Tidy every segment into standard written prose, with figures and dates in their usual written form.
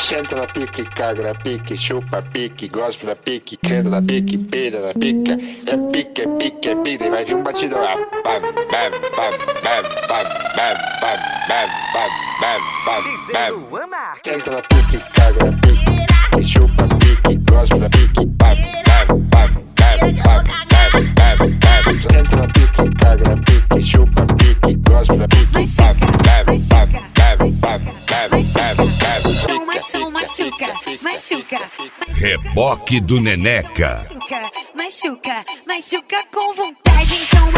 Senta na pique, caga na pique, chupa pique, gospe na pique, canta na pique, peida na pica. É pique, é pique, é pique, vai vir um batidão lá. Bam, bam, bam, bam, bam, bam, bam, bam, bam, bam, bam, bam. Senta na pique, caga na pique, chupa pique, gospe na pique, bam, bam, bam, bam, bam, bam, bam, bam. Senta na pique, caga na pique, chupa pique, gospe na pique, bam, bam, bam, bam, bam, bam, bam, bam. Machuca. Reboque do Neneca. Machuca com vontade, então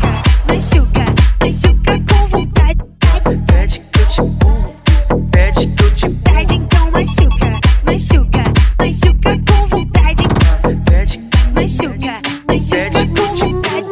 machuca com vontade. Pede que eu te empurro, pede que eu te empurro. Então machuca com vontade. Machuca com vontade.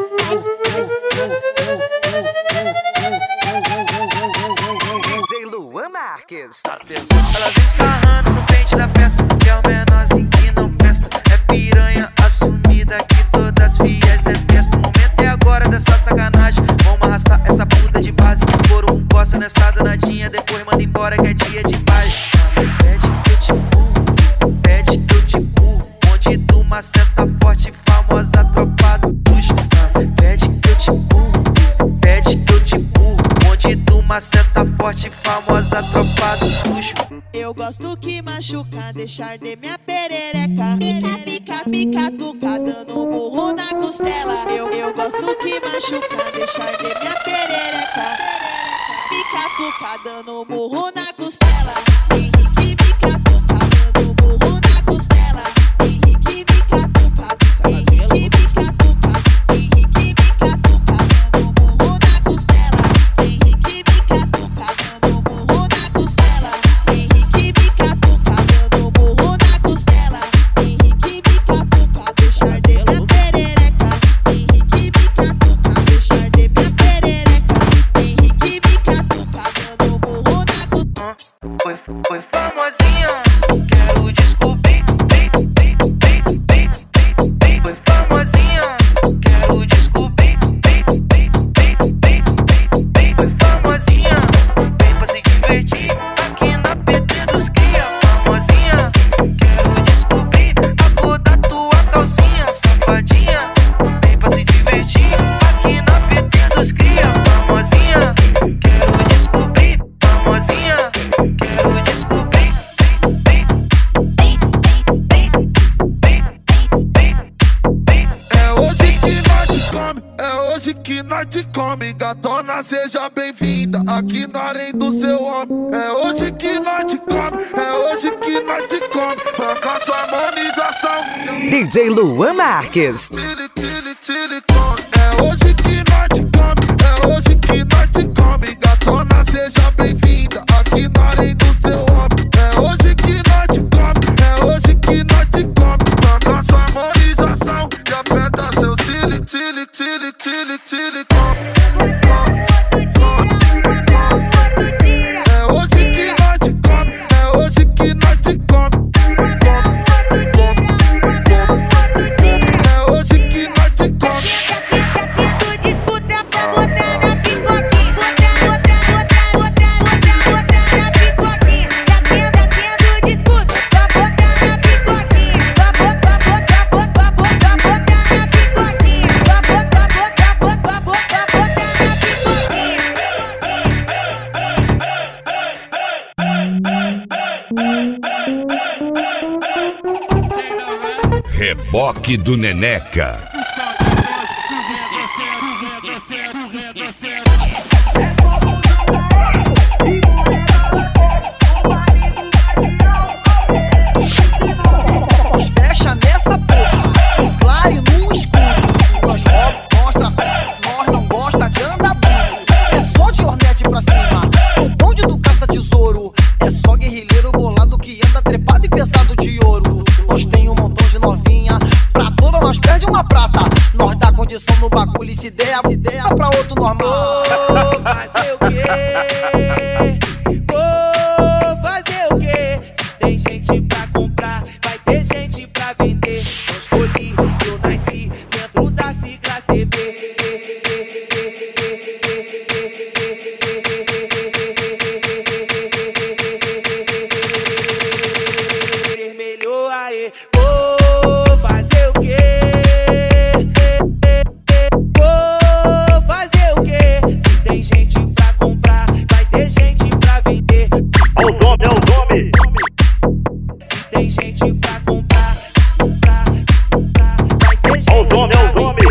DJ Luan Marques. Ela vem sarrando no pente da peça, que é o menorzinho que não presta. É piranha assumida que todas fiéis detestam. O momento é agora dessa sacanagem. Vamos arrastar essa puta de base. Por um gosta nessa danadinha, depois manda embora que é dia de paz. Pede que eu te empurro, pede que eu te empurro. Onde tu maceta forte, famosa tropa do puxo. Pede que eu te empurro, pede que eu te empurro. Onde tu maceta forte, famosa tropa do puxo. Eu gosto que machuca, deixar de minha perereca. Pica, tuca, dando um burro na costela. Eu gosto que machuca, deixar de minha perereca. Pica, tuca, dando um burro na costela. Henrique, pica, tuca, dando um burro na costela. Henrique, pica, tuca, Henrique, pica, tuca, Henrique, pica, tuca, dando um burro na costela. Henrique, pica, tuca, dando um burro na costela. Henrique, pica, tuca, dando um burro na costela. Henrique, pica, tuca, deixar de minha perereca. Henrique, pica, tuca, deixar de minha perereca. Henrique, pica, tuca, dando um burro na costela. Foi famosinha, quero descobrir. Foi famosinha, quero descobrir. Foi famosinha, vem pra se divertir aqui na PT dos cria. Famosinha, quero descobrir a cor da tua calcinha. Safadinha, vem pra se divertir aqui na PT dos cria. Famosinha, quero descobrir. Famosinha, quero descobrir. É hoje que nós te come, é hoje que nós te come. Gatona, seja bem-vinda aqui na arena do seu homem. É hoje que nós te come, é hoje que nós te come. Banca sua harmonização. DJ Luan Marques. Silicone. É hoje que nós te come, é hoje que nós te come. Gatona, seja bem-vinda aqui na arena do seu homem. É hoje que nós te come, é hoje que nós te come. Banca sua harmonização e aperta seu silicone. É hoje que nós te come, é hoje que nós te come. É hoje que nós te come. Disputa pra botar na pipoquinha. Na pipoquinha. Tá tendo disputa pra botar na pipoquinha. Pra botar na pipoquinha. Pra botar na pipoquinha. Reboque do Neneca. Nós fecha nessa porra, no claro e no escuro. Nós mostra, nós não gosta de andar burro. É só de Hornet pra cima, o bonde do caça-tesouro. É só guerrilheiro bolado que anda trepado e pesado de ouro. Nós tem um montão de novinha, pra toda nós perde uma prata. Nós dá condição no bagulho e se der pra outro normal. Vou fazer o quê? Vou fazer o quê? Se tem gente pra comprar, vai ter gente pra vender. Eu escolhi, eu nasci dentro da sigla CB. os homens,